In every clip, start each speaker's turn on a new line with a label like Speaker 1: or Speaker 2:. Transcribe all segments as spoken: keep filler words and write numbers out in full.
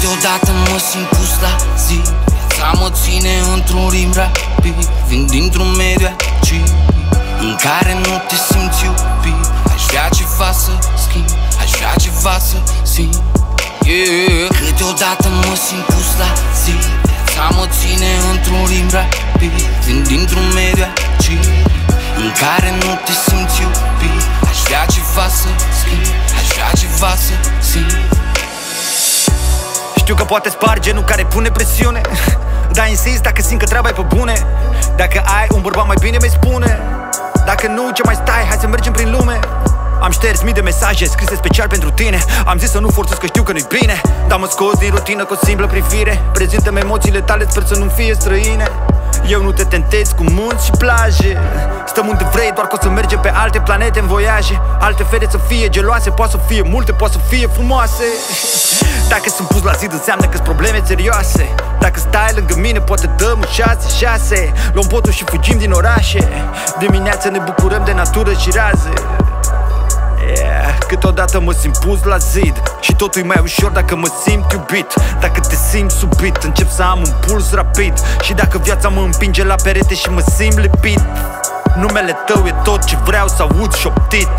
Speaker 1: Câteodată mă simt pus la zi. Viața mă ține într-un ritm rapid. Vin dintr-un mediu acid în care nu te simți iubit. Aș vrea ceva să schimb, aș vrea ceva să simt, yeah. Câteodată mă simt pus la zi. Viața mă ține într-un ritm rapid. Vin dintr-un mediu acid în care nu te simți iubit. Aș vrea ceva să schimb, aș vrea ceva să simt.
Speaker 2: Știu că poate spar genul care pune presiune, dar insist dacă simt că treaba e pe bune. Dacă ai un bărbat mai bine mi spune. Dacă nu, ce mai stai, hai să mergem prin lume. Am șters mii de mesaje scrise special pentru tine. Am zis să nu forțez că știu că nu-i bine, dar mă scos din rutină cu o simplă privire. Prezintă-mi emoțiile tale, sper să nu fie străine. Eu nu te tentez cu munți și plaje. Stăm unde vrei, doar că o să mergem pe alte planete în voiaje. Alte fete să fie geloase, poate să fie multe, poate să fie frumoase. Dacă sunt pus la zid înseamnă că-s probleme serioase. Dacă stai lângă mine poate dăm șase, șase. Luăm botul și fugim din orașe. Dimineața ne bucurăm de natură și raze, yeah. Câteodată mă simt pus la zid și totul e mai ușor dacă mă simt iubit. Dacă te simți subit, încep să am un puls rapid. Și dacă viața mă împinge la perete și mă simt lipit, numele tău e tot ce vreau să aud șoptit.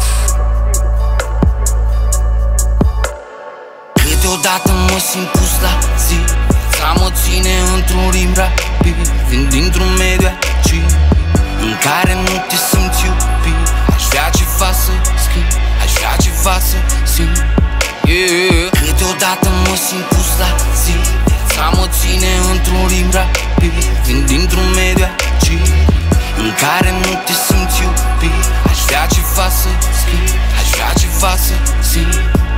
Speaker 1: Câteodată mă simt pus la zi. Viața mă ține într-un ritm rapid. Vin dintr-un mediu acid în care nu te simți iubit. Aș vrea ceva să schimb, aș vrea ceva să simt, yeah. Câteodată mă simt pus la zi. Viața mă ține într-un ritm rapid. Vin dintr-un mediu acid în care nu te simți iubit. Aș vrea ceva să schimb, aș vrea ceva să simt.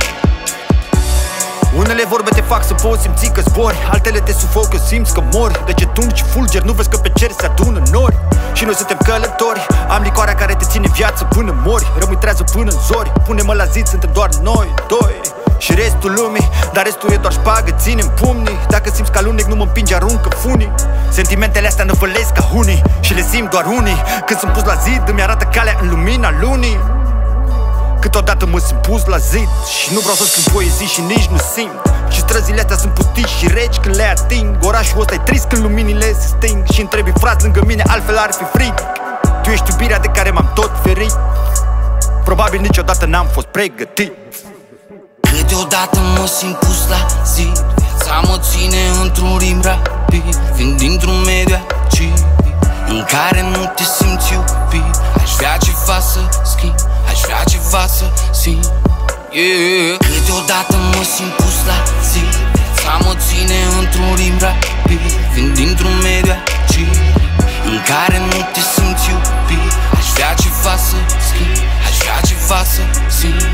Speaker 2: Unele vorbe te fac să poți simți că zbori, altele te sufocă, simți că mori. De ce tungi și fulgeri, nu vezi că pe cer se adună nori? Și noi suntem călători, am licoarea care te ține viață până mori. Rămâi trează până în zori, pune-mă la zid, suntem doar noi doi și restul lumii, dar restul e doar șpagă, ținem pumnii. Dacă simți că alunec, nu mă împinge, aruncă funii. Sentimentele astea năvălesc ca hunii și le simt doar unii. Când sunt pus la zid, îmi arată calea în lumina lunii. Câteodată mă simt pus la zid și nu vreau să scriu poezii și nici nu simt. Și străzile astea sunt pustii și reci când le ating. Orașul ăsta e trist când luminile se sting și întrebi frați lângă mine, altfel ar fi frig. Tu ești iubirea de care m-am tot ferit. Probabil niciodată n-am fost pregătit.
Speaker 1: Câteodată mă simt pus la zi. Viața mă ține într-un ritm rapid. Vin dintr-un mediu acid în care nu te simți iubit. Aș vrea ceva să schimb, aș vrea ceva să simt, yeah. Câteodată mă simt pus la zi. Viața mă ține într-un ritm rapid. Vin dintr-un mediu acid în care nu te simți iubit. Aș vrea ceva să schimb, aș vrea ceva să simt.